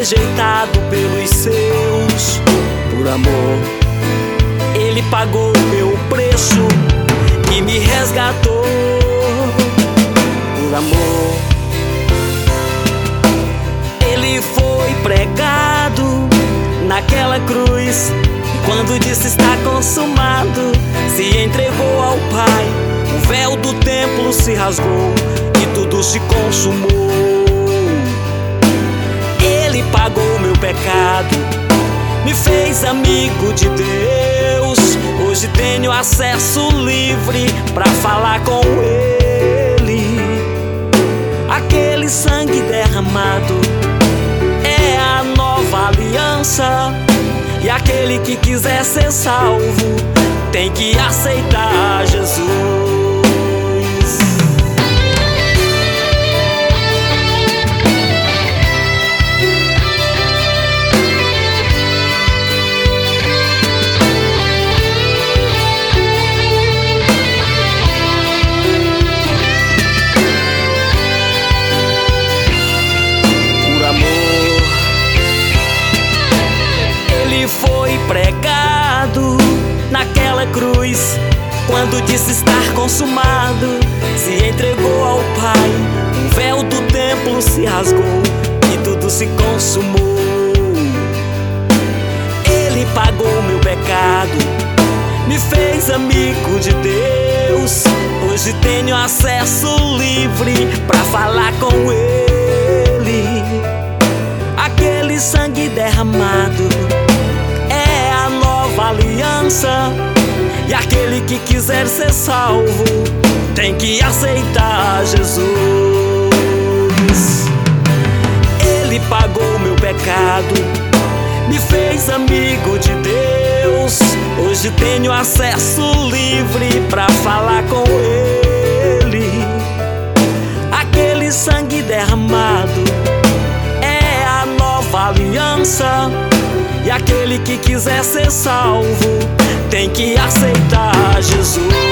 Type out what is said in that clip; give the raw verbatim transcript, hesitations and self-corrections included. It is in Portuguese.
rejeitado pelos seus. Por amor, Ele pagou o meu preço e me resgatou. Por amor, Ele foi pregado naquela cruz, e quando disse está consumado, se entregou ao Pai. O véu do templo se rasgou e tudo se consumou. Ele pagou meu pecado, me fez amigo de Deus. Hoje tenho acesso livre pra falar com Ele. Aquele sangue derramado é a nova aliança, e aquele que quiser ser salvo tem que aceitar Jesus. Foi pregado naquela cruz, quando disse estar consumado, se entregou ao Pai. O véu do templo se rasgou e tudo se consumou. Ele pagou meu pecado, me fez amigo de Deus. Hoje tenho acesso livre pra falar com Ele. Aquele sangue derramado é a nova aliança, e aquele que quiser ser salvo tem que aceitar Jesus. Ele pagou meu pecado, me fez amigo de Deus. Hoje tenho acesso livre pra falar com Ele. Aquele sangue derramado é a nova aliança, e aquele que quiser ser salvo tem que aceitar Jesus.